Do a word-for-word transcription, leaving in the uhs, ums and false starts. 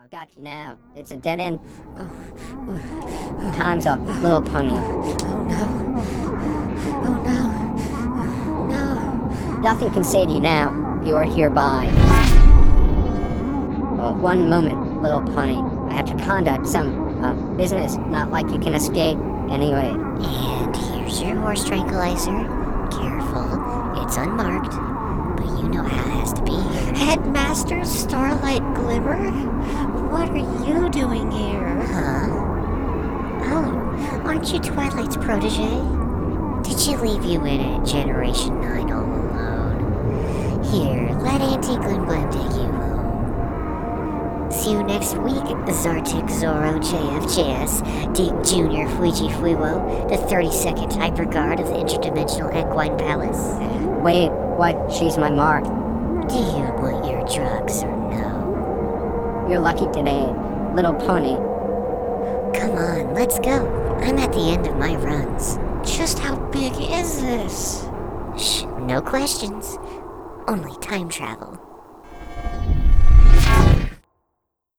got you now. It's a dead end. Time's up, little pony. Oh no. Oh no. No. Nothing can save you now. You are hereby. Oh, one moment, little pony. I have to conduct some uh, business. Not like you can escape. Anyway. And here's your horse tranquilizer. Careful, it's unmarked, but you know how it has to be here. Headmaster Starlight Glimmer? What are you doing here? Huh? Oh, aren't you Twilight's protege? Did she leave you in at Generation nine all alone? Here, let Auntie Glim Glim take you home. See you next week, Zartik Zoro J F J S, Dig Junior Fuiji Fuiwo, the thirty-second Hyperguard of the Interdimensional Equine Palace. Wait, what? She's my mark. Do you want your drugs or no? You're lucky today, little pony. Come on, let's go. I'm at the end of my runs. Just how big is this? Shh, no questions. Only time travel.